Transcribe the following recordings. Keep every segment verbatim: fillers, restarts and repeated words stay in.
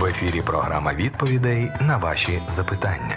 В ефірі програма відповідей на ваші запитання.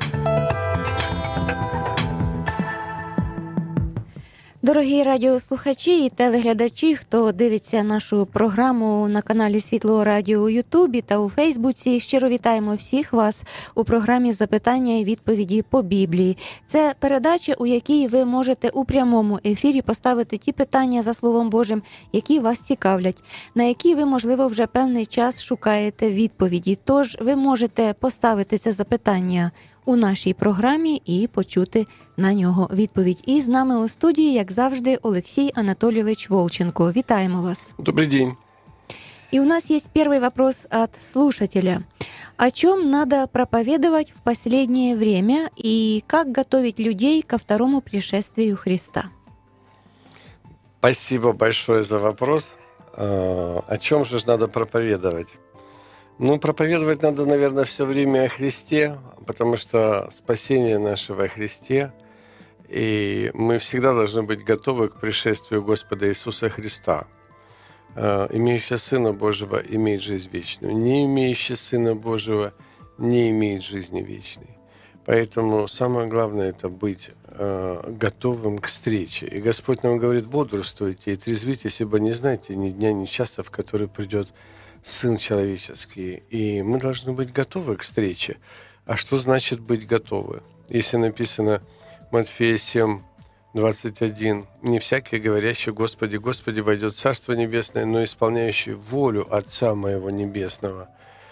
Дорогі радіослухачі і телеглядачі, хто дивиться нашу програму на каналі Світлого Радіо у Ютубі та у Фейсбуці, щиро вітаємо всіх вас у програмі «Запитання і відповіді по Біблії». Це передача, у якій ви можете у прямому ефірі поставити ті питання за Словом Божим, які вас цікавлять, на які ви, можливо, вже певний час шукаєте відповіді. Тож ви можете поставити це запитання у нашій програмі і почути на нього відповідь. І з нами у студії, як завжди, Олексій Анатолійович Волченко. Вітаємо вас. Добрый день. И у нас есть первый вопрос от слушателя. О чем надо проповедовать в последнее время и как готовить людей ко второму пришествию Христа? Спасибо большое за вопрос. О чем же надо проповедовать? Ну, проповедовать надо, наверное, все время о Христе, потому что спасение наше во Христе, и мы всегда должны быть готовы к пришествию Господа Иисуса Христа. Имеющий Сына Божьего имеет жизнь вечную, не имеющий Сына Божьего не имеет жизни вечной. Поэтому самое главное – это быть готовым к встрече. И Господь нам говорит: бодрствуйте и трезвитесь, ибо не знаете ни дня, ни часа, в который придет Сын Человеческий. И мы должны быть готовы к встрече. А что значит быть готовы? Если написано Матфея семь, двадцать один: «Не всякий, говорящий: Господи, Господи, войдет в Царство Небесное, но исполняющий волю Отца Моего Небесного».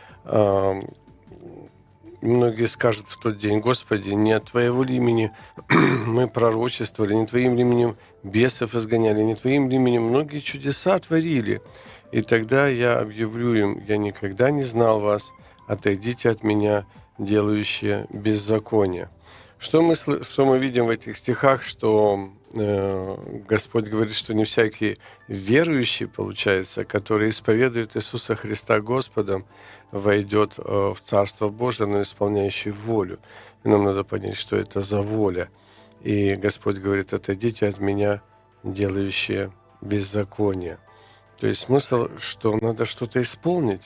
Многие скажут в тот день: Господи, не от Твоего имени мы пророчествовали, не Твоим именем бесов изгоняли, не Твоим именем многие чудеса творили. И тогда я объявлю им: я никогда не знал вас, отойдите от меня, делающие беззаконие. Что мы, что мы видим в этих стихах? Что э, Господь говорит, что не всякий верующий, получается, который исповедует Иисуса Христа Господом, войдет э, в Царство Божие, но исполняющий волю. И нам надо понять, что это за воля. И Господь говорит: отойдите от меня, делающие беззаконие. То есть смысл, что надо что-то исполнить,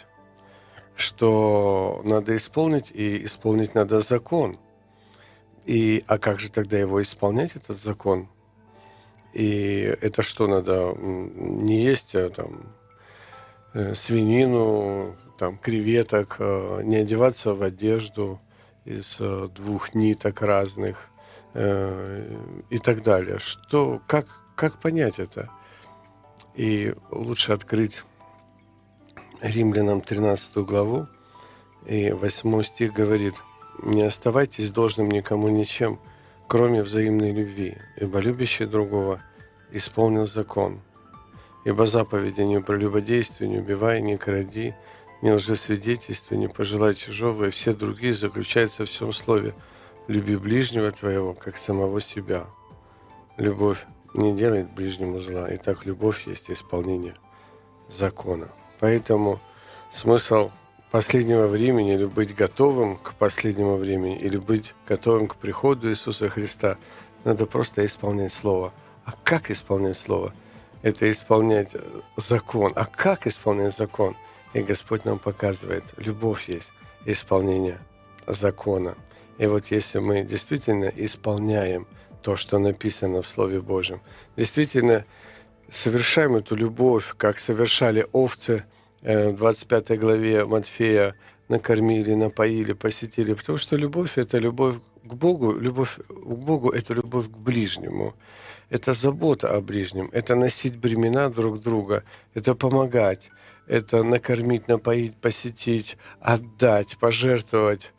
что надо исполнить, и исполнить надо закон. И, а как же тогда его исполнять, этот закон? И это что, надо не есть а, там, свинину, там, креветок, не одеваться в одежду из двух ниток разных и так далее. Что, как, как понять это? И лучше открыть Римлянам тринадцатую главу, и восьмой стих говорит: «Не оставайтесь должным никому ничем, кроме взаимной любви, ибо любящий другого исполнил закон. Ибо заповеди: не прелюбодействуй, не убивай, не кради, не лжесвидетельствуй, не пожелай чужого, и все другие заключаются в всем слове: люби ближнего твоего, как самого себя». Любовь не делает ближнему зла, и так любовь есть исполнение закона. Поэтому смысл последнего времени, или быть готовым к последнему времени, или быть готовым к приходу Иисуса Христа, надо просто исполнять Слово. А как исполнять Слово? Это исполнять закон. А как исполнять закон? И Господь нам показывает: любовь есть исполнение закона. И вот если мы действительно исполняем то, что написано в Слове Божьем, действительно совершаем эту любовь, как совершали овцы в двадцать пятой главе Матфея, накормили, напоили, посетили. Потому что любовь – это любовь к Богу, любовь к Богу – это любовь к ближнему. Это забота о ближнем, это носить бремена друг друга, это помогать, это накормить, напоить, посетить, отдать, пожертвовать,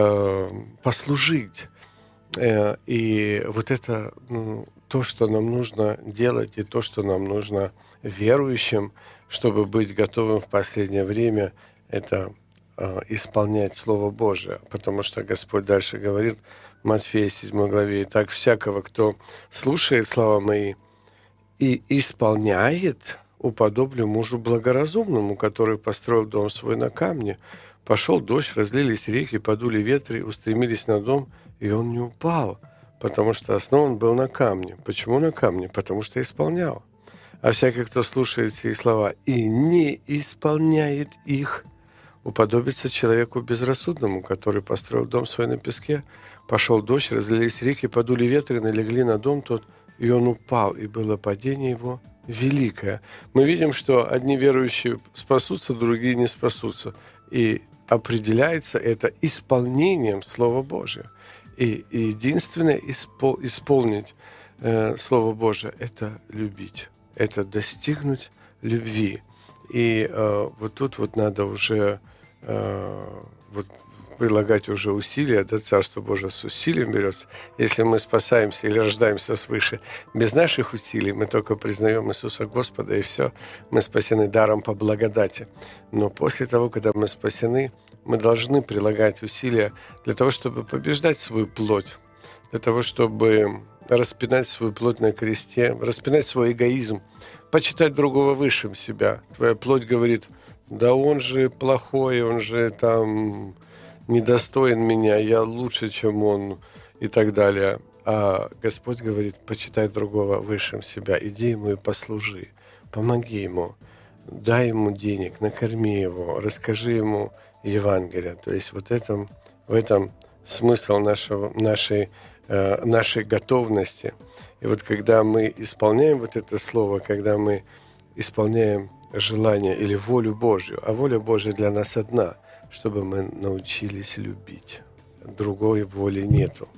послужить. И вот это ну, то, что нам нужно делать, и то, что нам нужно верующим, чтобы быть готовым в последнее время, это э, исполнять Слово Божие. Потому что Господь дальше говорит в Матфея седьмой главе: «Итак, всякого, кто слушает слова мои и исполняет, уподоблю мужу благоразумному, который построил дом свой на камне. Пошел дождь, разлились реки, подули ветры, устремились на дом, и он не упал, потому что основан был на камне». Почему на камне? Потому что исполнял. А всякий, кто слушает сии слова и не исполняет их, уподобиться человеку безрассудному, который построил дом свой на песке, пошел дождь, разлились реки, подули ветры, налегли на дом тот, и он упал, и было падение его великое. Мы видим, что одни верующие спасутся, другие не спасутся. И определяется это исполнением Слова Божия. И, и единственное испол, исполнить э, Слово Божие – это любить, это достигнуть любви. И э, вот тут вот надо уже э, вот прилагать уже усилия, да, Царство Божие с усилием берется. Если мы спасаемся или рождаемся свыше без наших усилий, мы только признаем Иисуса Господа, и все, мы спасены даром по благодати. Но после того, когда мы спасены, мы должны прилагать усилия для того, чтобы побеждать свою плоть, для того, чтобы распинать свою плоть на кресте, распинать свой эгоизм, почитать другого выше себя. Твоя плоть говорит: да он же плохой, он же там недостоин меня, я лучше, чем он, и так далее. А Господь говорит: почитай другого выше себя, иди ему и послужи, помоги ему, дай ему денег, накорми его, расскажи ему Евангелие. То есть вот этом, в этом смысл нашего, нашей, э, нашей готовности. И вот когда мы исполняем вот это слово, когда мы исполняем желание или волю Божью, а воля Божья для нас одна, чтобы мы научились любить. Другой воли нету.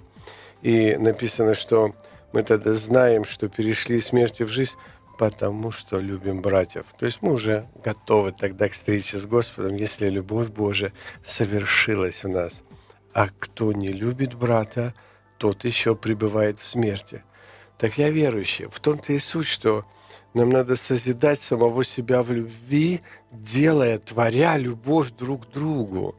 И написано, что мы тогда знаем, что перешли из смерти в жизнь, потому что любим братьев. То есть мы уже готовы тогда к встрече с Господом, если любовь Божия совершилась в нас. А кто не любит брата, тот еще пребывает в смерти. Так я верующий. В том-то и суть, что нам надо созидать самого себя в любви, делая, творя любовь друг к другу,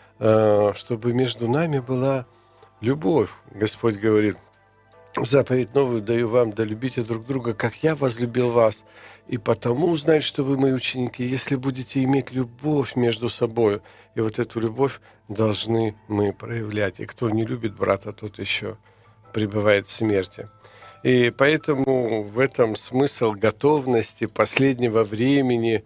чтобы между нами была любовь. Господь говорит: заповедь новую даю вам, да любите друг друга, как я возлюбил вас. И потому узнать, что вы мои ученики, если будете иметь любовь между собой. И вот эту любовь должны мы проявлять. И кто не любит брата, тот еще пребывает в смерти. И поэтому в этом смысл готовности последнего времени,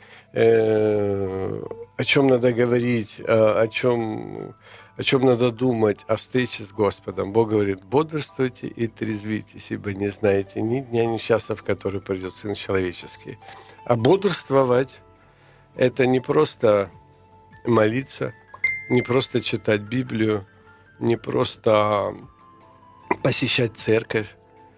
э, о чем надо говорить, о чем, о чем надо думать, о встрече с Господом. Бог говорит: бодрствуйте и трезвитесь, ибо не знаете ни дня, ни часа, в который придет Сын Человеческий. А бодрствовать – это не просто молиться, не просто читать Библию, не просто посещать церковь,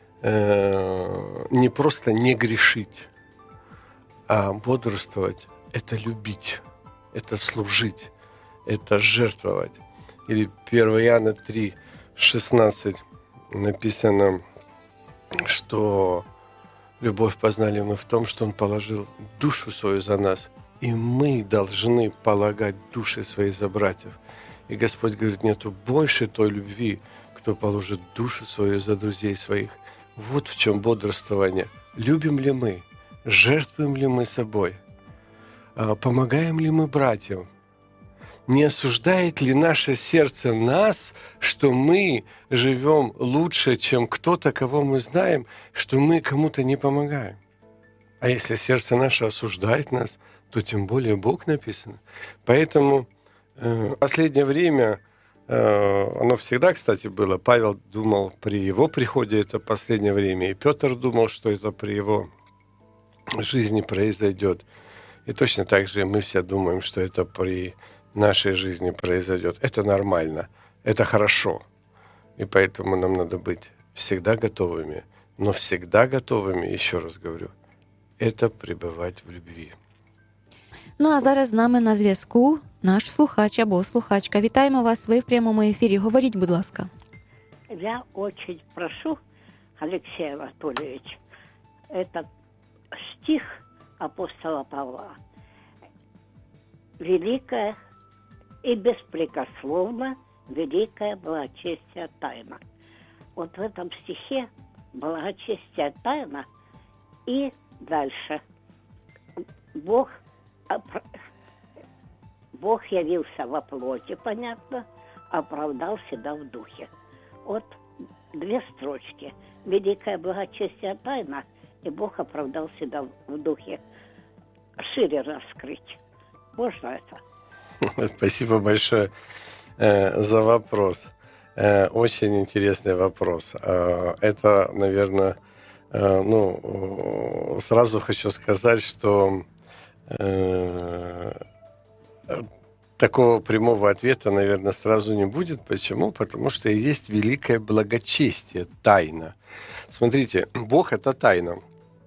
не просто не грешить, а бодрствовать – это любить, это служить, это жертвовать. Или первое Иоанна три шестнадцать написано, что любовь познали мы в том, что Он положил душу свою за нас, и мы должны полагать души свои за братьев. И Господь говорит: нету больше той любви, кто положит душу свою за друзей своих. Вот в чем бодрствование. Любим ли мы? Жертвуем ли мы собой? Помогаем ли мы братьям? Не осуждает ли наше сердце нас, что мы живем лучше, чем кто-то, кого мы знаем, что мы кому-то не помогаем? А если сердце наше осуждает нас, то тем более Бог написано. Поэтому э, последнее время, э, оно всегда, кстати, было. Павел думал при его приходе это последнее время, и Петр думал, что это при его жизни произойдет. И точно так же мы все думаем, что это при нашей жизни произойдет. Это нормально, это хорошо. И поэтому нам надо быть всегда готовыми. Но всегда готовыми, еще раз говорю, это пребывать в любві. Ну а зараз з нами на зв'язку наш слухач або слухачка. Вітаємо вас, ви в прямому ефірі. Говоріть, будь ласка. Я очень прошу, Алексей Анатольевич, этот стих апостола Павла. Великая и беспрекословно великая благочестие тайна. Вот в этом стихе благочестие тайна и дальше. Бог, Бог явился во плоти, понятно, оправдал себя в духе. Вот две строчки. Великое благочестие тайна, и Бог оправдал себя в духе. Шире раскрыть. Можно это? Спасибо большое э, за вопрос. Э, очень интересный вопрос. Э, это, наверное, э, ну, сразу хочу сказать, что э, такого прямого ответа, наверное, сразу не будет. Почему? Потому что есть великое благочестие, тайна. Смотрите, Бог – это тайна.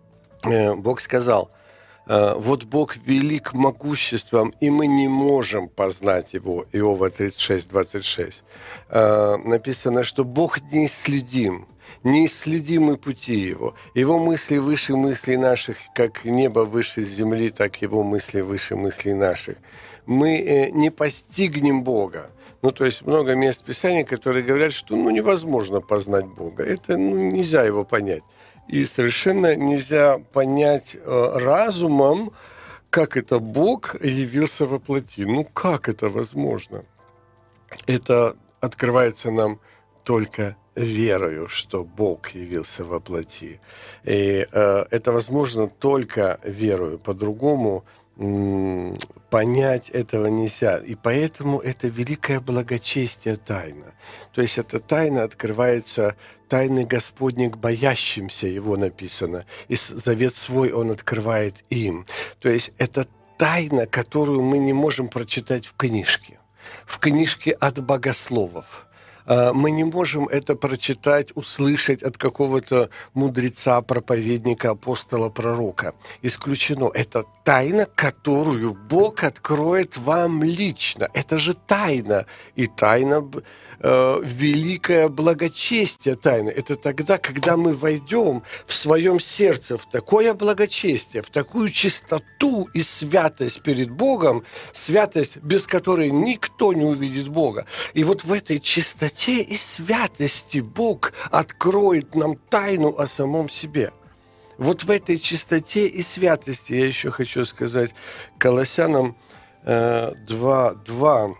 Э, Бог сказал, вот Бог велик могуществом, и мы не можем познать Его. Иова тридцать шесть, двадцать шесть. Написано, что Бог неисследим, неисследимы пути Его. Его мысли выше мыслей наших, как небо выше земли, так Его мысли выше мыслей наших. Мы не постигнем Бога. Ну, то есть много мест Писания, которые говорят, что ну, невозможно познать Бога. Это ну, нельзя Его понять. И совершенно нельзя понять э, разумом, как это Бог явился во плоти. Ну, как это возможно? Это открывается нам только верою, что Бог явился во плоти. И э, это возможно только верою. По-другому м- понять этого нельзя. И поэтому это великое благочестие тайна. То есть эта тайна открывается, тайны Господни к боящимся, Его написано. И завет свой Он открывает им. То есть это тайна, которую мы не можем прочитать в книжке. В книжке от богословов. Мы не можем это прочитать, услышать от какого-то мудреца, проповедника, апостола, пророка. Исключено. Это тайна, которую Бог откроет вам лично. Это же тайна. И тайна, э, великое благочестие тайны. Это тогда, когда мы войдем в своем сердце в такое благочестие, в такую чистоту и святость перед Богом, святость, без которой никто не увидит Бога. И вот в этой чистоте и святости Бог откроет нам тайну о самом себе. Вот в этой чистоте и святости, я еще хочу сказать, Колоссянам э, два два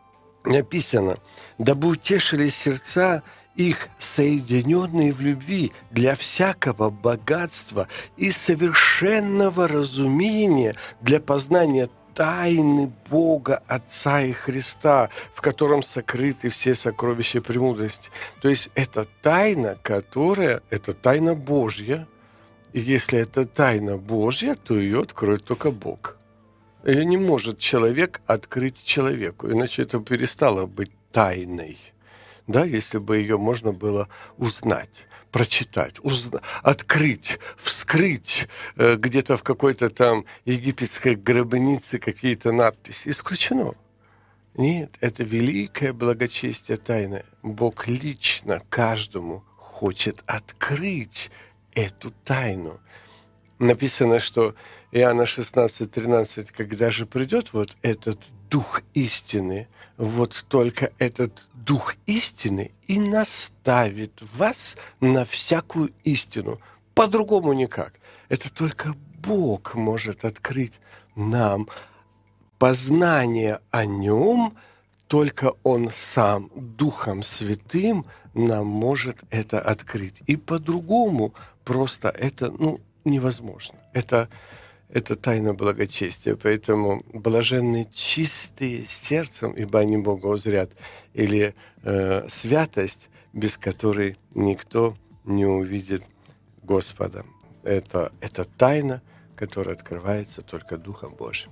написано, «Дабы утешились сердца их, соединенные в любви, для всякого богатства и совершенного разумения, для познания тайны Бога, Отца и Христа, в котором сокрыты все сокровища премудрости». То есть это тайна, которая, это тайна Божья. И если это тайна Божья, то ее откроет только Бог. Ее не может человек открыть человеку, иначе это перестало быть тайной. Да, если бы ее можно было узнать, прочитать, узна- открыть, вскрыть э, где-то в какой-то там египетской гробнице какие-то надписи. Исключено. Нет, это великое благочестие тайны. Бог лично каждому хочет открыть эту тайну. Написано, что Иоанна шестнадцать тринадцать, когда же придет вот этот Дух истины, вот только этот Дух истины и наставит вас на всякую истину. По-другому никак. Это только Бог может открыть нам познание о Нем, только Он сам, Духом Святым, нам может это открыть. И по-другому просто это ну, невозможно. Это, это тайна благочестия. Поэтому блаженны чистые сердцем, ибо они Бога узрят. Или э, святость, без которой никто не увидит Господа. Это, это тайна, которая открывается только Духом Божьим.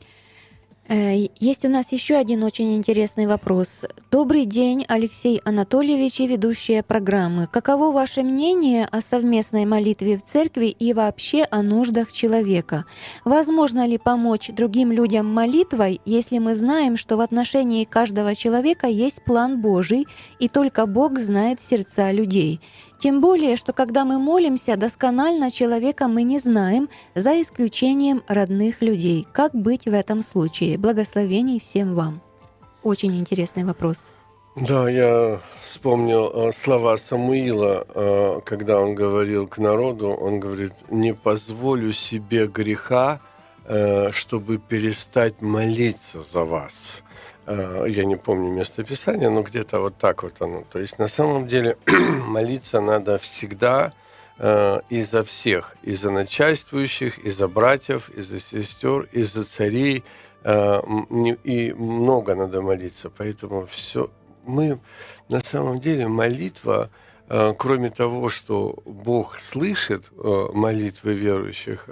Есть у нас еще один очень интересный вопрос. Добрый день, Алексей Анатольевич и ведущая программы. Каково ваше мнение о совместной молитве в церкви и вообще о нуждах человека? Возможно ли помочь другим людям молитвой, если мы знаем, что в отношении каждого человека есть план Божий, и только Бог знает сердца людей? Тем более, что когда мы молимся, досконально человека мы не знаем, за исключением родных людей. Как быть в этом случае? Благословений всем вам. Очень интересный вопрос. Да, я вспомнил слова Самуила, когда он говорил к народу, он говорит, не позволю себе греха, чтобы перестать молиться за вас. Я не помню местописание, но где-то вот так вот оно. То есть на самом деле молиться надо всегда и за всех, и за начальствующих, и за братьев, и за сестер, и за царей, и много надо молиться. Поэтому все мы на самом деле молитва, кроме того, что Бог слышит молитвы верующих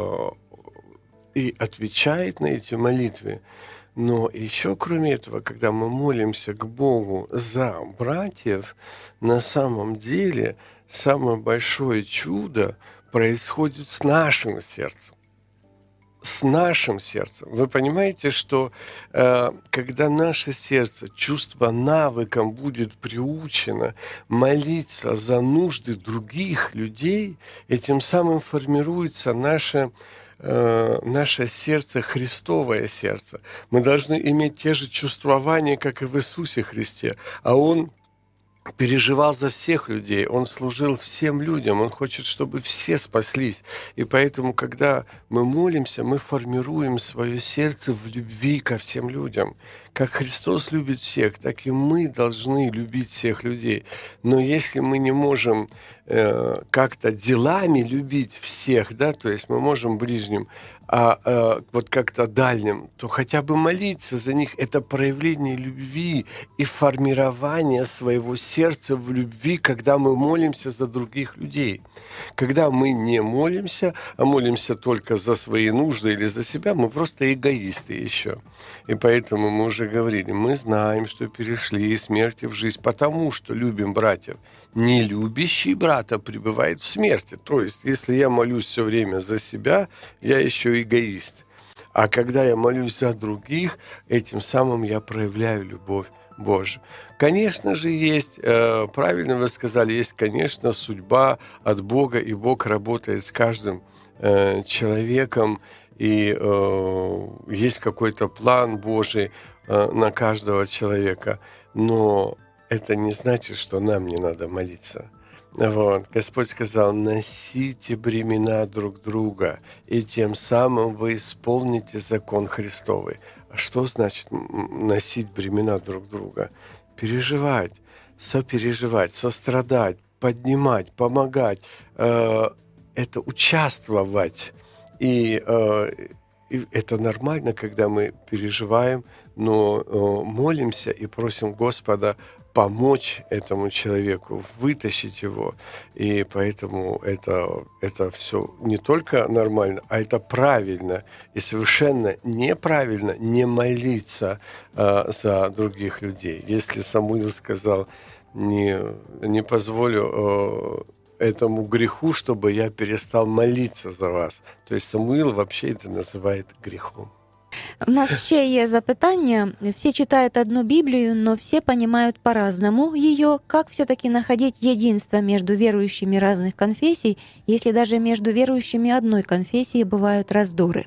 и отвечает на эти молитвы, но еще кроме этого, когда мы молимся к Богу за братьев, на самом деле самое большое чудо происходит с нашим сердцем. С нашим сердцем. Вы понимаете, что э, когда наше сердце, чувство навыком будет приучено молиться за нужды других людей, этим самым формируется наше наше сердце, Христовое сердце. Мы должны иметь те же чувствования, как и в Иисусе Христе. А Он переживал за всех людей, Он служил всем людям, Он хочет, чтобы все спаслись. И поэтому, когда мы молимся, мы формируем свое сердце в любви ко всем людям. Как Христос любит всех, так и мы должны любить всех людей. Но если мы не можем э, как-то делами любить всех, да, то есть мы можем ближним, а э, вот как-то дальним, то хотя бы молиться за них — это проявление любви и формирование своего сердца в любви, когда мы молимся за других людей. Когда мы не молимся, а молимся только за свои нужды или за себя, мы просто эгоисты еще. И поэтому мы уже говорили, мы знаем, что перешли из смерти в жизнь, потому что любим братьев. Не любящий брата пребывает в смерти. То есть, если я молюсь все время за себя, я еще эгоист. А когда я молюсь за других, этим самым я проявляю любовь Божию. Конечно же, есть, э, правильно вы сказали, есть, конечно, судьба от Бога, и Бог работает с каждым э, человеком, и э, есть какой-то план Божий э, на каждого человека, но это не значит, что нам не надо молиться. Вот. Господь сказал: носите бремена друг друга, и тем самым вы исполните закон Христовый. А что значит носить бремена друг друга? Переживать, сопереживать, сострадать, поднимать, помогать. Э, это участвовать. И, э, и это нормально, когда мы переживаем, но э, молимся и просим Господа помочь этому человеку, вытащить его. И поэтому это, это все не только нормально, а это правильно. И совершенно неправильно не молиться э, за других людей. Если Самуил сказал: не, не позволю э, этому греху, чтобы я перестал молиться за вас. То есть Самуил вообще это называет грехом. У нас ще є запитання. Все читают одну Библию, но все понимают по-разному ее. Как все-таки находить единство между верующими разных конфессий, если даже между верующими одной конфессии бывают раздоры?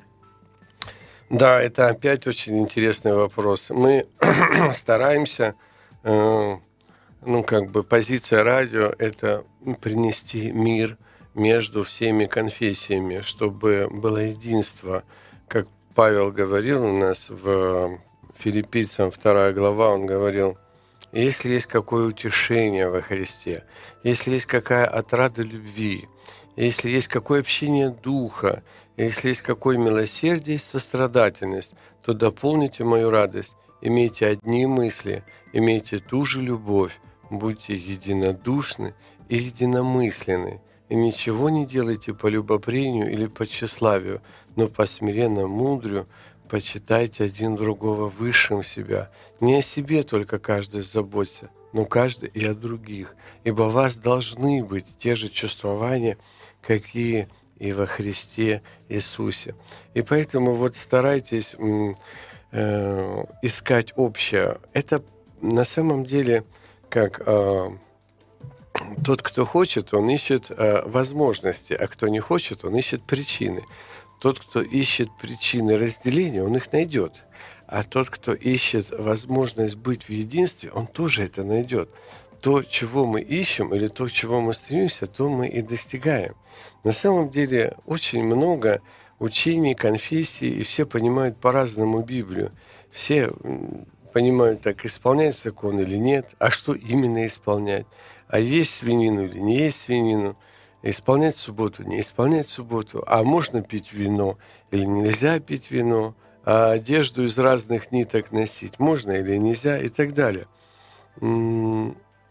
Да, это опять очень интересный вопрос. Мы стараемся, э, ну, как бы позиция радио — это принести мир между всеми конфессиями, чтобы было единство. Как Павел говорил у нас в Филиппийцам вторая глава, он говорил: если есть какое утешение во Христе, если есть какая отрада любви, если есть какое общение духа, если есть какое милосердие и сострадательность, то дополните мою радость, имейте одни мысли, имейте ту же любовь, будьте единодушны и единомысленны. И ничего не делайте по любопрению или по тщеславию, но по смиренному мудрию почитайте один другого высшим себя. Не о себе только каждый заботится, но каждый и о других. Ибо у вас должны быть те же чувствования, какие и во Христе Иисусе. И поэтому вот старайтесь э, искать общее. Это на самом деле как... Э, Тот, кто хочет, он ищет э, возможности, а кто не хочет, он ищет причины. Тот, кто ищет причины разделения, он их найдет. А тот, кто ищет возможность быть в единстве, он тоже это найдет. То, чего мы ищем, или то, чего мы стремимся, то мы и достигаем. На самом деле очень много учений, конфессий, и все понимают по-разному Библию. Все понимают, так исполнять закон или нет, а что именно исполнять. А есть свинину или не есть свинину, исполнять субботу, не исполнять субботу, а можно пить вино или нельзя пить вино, а одежду из разных ниток носить можно или нельзя и так далее. Мы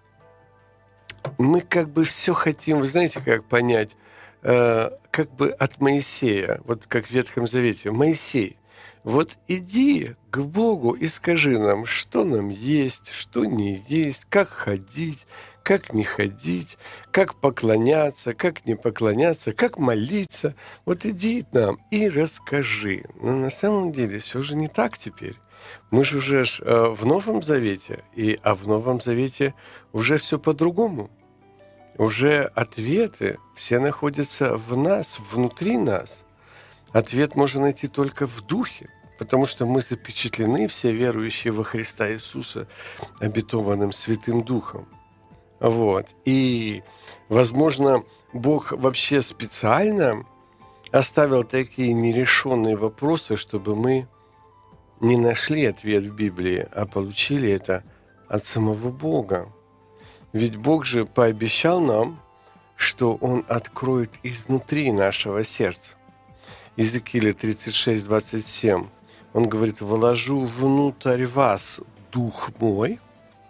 как бы все хотим, вы знаете, как понять, как бы от Моисея, вот как в Ветхом Завете. Моисей, вот иди к Богу и скажи нам, что нам есть, что не есть, как ходить, как не ходить, как поклоняться, как не поклоняться, как молиться. Вот иди нам и расскажи. Но на самом деле все же не так теперь. Мы же уже в Новом Завете, и, а в Новом Завете уже все по-другому. Уже ответы все находятся в нас, внутри нас. Ответ можно найти только в Духе, потому что мы запечатлены, все верующие во Христа Иисуса, обетованным Святым Духом. Вот. И, возможно, Бог вообще специально оставил такие нерешенные вопросы, чтобы мы не нашли ответ в Библии, а получили это от самого Бога. Ведь Бог же пообещал нам, что Он откроет изнутри нашего сердца. Иезекииля тридцать шесть двадцать семь. Он говорит: «Вложу внутрь вас Дух мой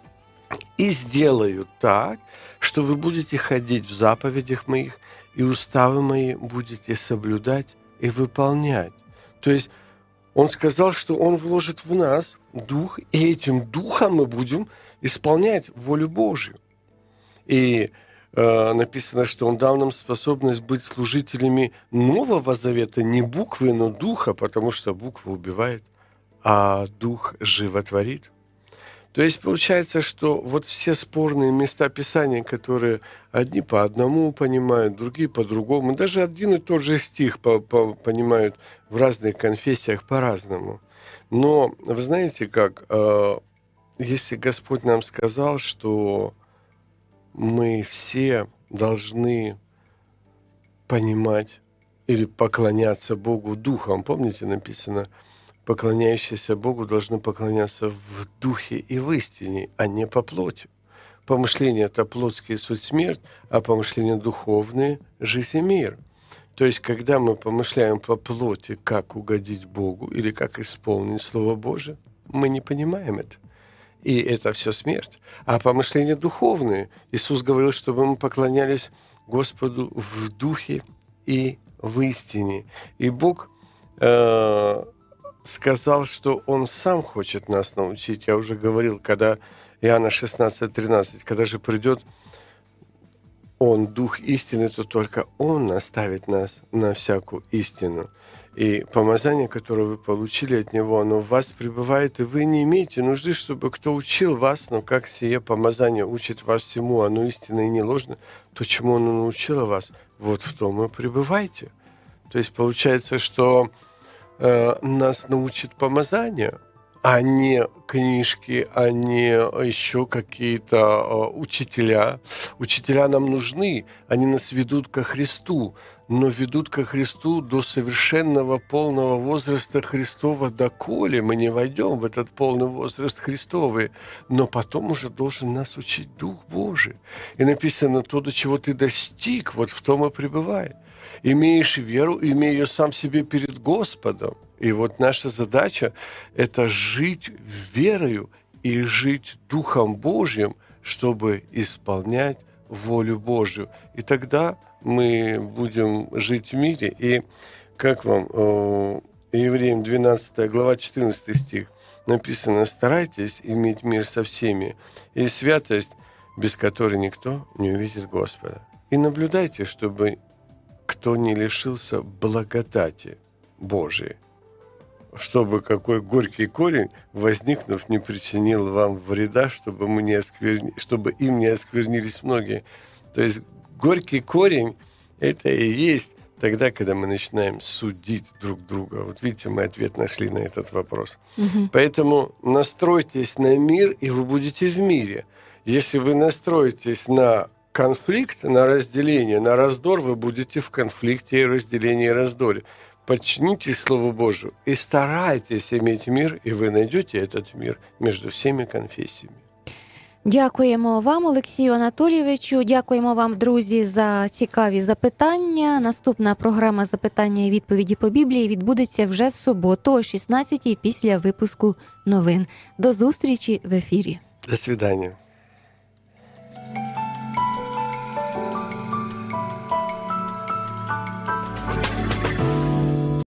и сделаю так, что вы будете ходить в заповедях моих, и уставы мои будете соблюдать и выполнять». То есть Он сказал, что Он вложит в нас Дух, и этим Духом мы будем исполнять волю Божью. И э, написано, что Он дал нам способность быть служителями Нового Завета, не буквы, но Духа, потому что буква убивает, а Дух животворит. То есть получается, что вот все спорные места Писания, которые одни по одному понимают, другие по-другому, даже один и тот же стих по- по- понимают в разных конфессиях по-разному. Но вы знаете как, э, если Господь нам сказал, что мы все должны понимать или поклоняться Богу Духом. Помните, написано, поклоняющиеся Богу должны поклоняться в Духе и в истине, а не по плоти. Помышления – это плотские суть смерть, а помышления духовные – жизнь и мир. То есть, когда мы помышляем по плоти, как угодить Богу или как исполнить Слово Божие, мы не понимаем это. И это все смерть. А помышления духовные. Иисус говорил, чтобы мы поклонялись Господу в духе и в истине. И Бог э, сказал, что Он сам хочет нас научить. Я уже говорил, когда Иоанна шестнадцать тринадцать, когда же придет Он, Дух истины, то только Он наставит нас на всякую истину. И помазание, которое вы получили от Него, оно в вас пребывает, и вы не имеете нужды, чтобы кто учил вас, но как сие помазание учит вас всему, оно истинно и не ложно, то, чему оно научило вас, вот в том и пребывайте. То есть получается, что э, нас научит помазание, а не книжки, а не еще какие-то э, учителя. Учителя нам нужны, они нас ведут ко Христу, но ведут ко Христу до совершенного полного возраста Христова, доколе мы не войдем в этот полный возраст Христовый, но потом уже должен нас учить Дух Божий. И написано, то, до чего ты достиг, вот в том и пребывай. Имеешь веру, имей ее сам себе перед Господом. И вот наша задача – это жить верою и жить Духом Божьим, чтобы исполнять волю Божью. И тогда мы будем жить в мире. И как вам, Евреям двенадцатая глава, четырнадцатый стих, написано: «Старайтесь иметь мир со всеми, и святость, без которой никто не увидит Господа. И наблюдайте, чтобы кто не лишился благодати Божией, чтобы какой горький корень, возникнув, не причинил вам вреда, чтобы, мы не оскверни... чтобы им не осквернились многие». То есть горький корень – это и есть тогда, когда мы начинаем судить друг друга. Вот видите, мы ответ нашли на этот вопрос. Угу. Поэтому настройтесь на мир, и вы будете в мире. Если вы настроитесь на конфликт, на разделение, на раздор, вы будете в конфликте и разделении и раздоре. Подчинитесь Слову Божию и старайтесь иметь мир, и вы найдете этот мир между всеми конфессиями. Дякуємо вам, Олексію Анатолійовичу. Дякуємо вам, друзі, за цікаві запитання. Наступна програма «Запитання і відповіді по Біблії» відбудеться вже в суботу о шістнадцятій після випуску новин. До зустрічі в ефірі. До свидания.